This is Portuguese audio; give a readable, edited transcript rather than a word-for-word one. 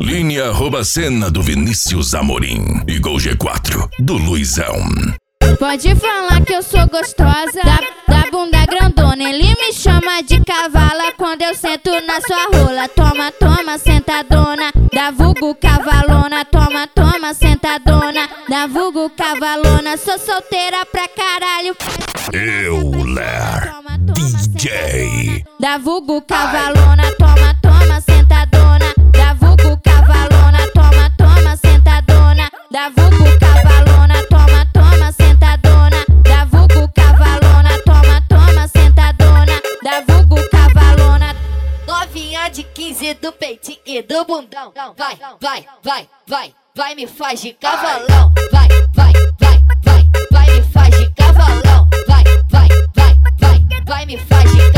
Linha arroba cena do Vinícius Amorim. E Gol G4 do Luizão. Pode falar que eu sou gostosa, da bunda grandona. Ele me chama de cavala quando eu sento na sua rola. Toma, toma, sentadona, da vulgo cavalona. Toma, toma, sentadona, da vulgo cavalona. Sou solteira pra caralho. Euler DJ Da vulgo cavalona. Toma, toma, sentadona, da vulgo cavalona. Toma, toma, sentadona, da vulgo cavalona. Toma, toma, sentadona, da vulgo cavalona. Toma, toma, sentadona, da vulgo cavalona. Novinha de 15 do peitinho e do bundão. Vai, vai, vai, vai, vai, me faz de cavalão. Vai, vai, vai, vai, vai, me faz de cavalão. Vai, vai, vai, vai, vai, me faz de cavalão.